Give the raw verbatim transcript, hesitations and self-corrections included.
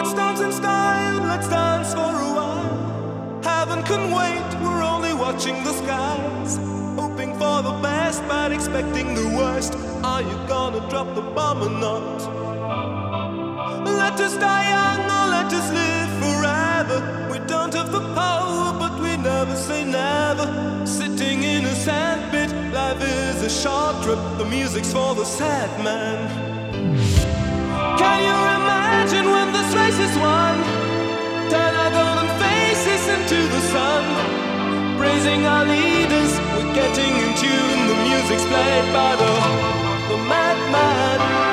Let's dance in style, let's dance for a while. Heaven can wait, we're only watching the skies. Hoping for the best, but expecting the worst. Are you gonna drop the bomb or not? Let us die young or let us live forever. We don't have the power, but we never say never. Sitting in a sandpit, life is a short trip. The music's for the sad man. Can you imagine when this race is won? Turn our golden faces into the sun. Praising our leaders, we're getting in tune. The music's played by the, the madman.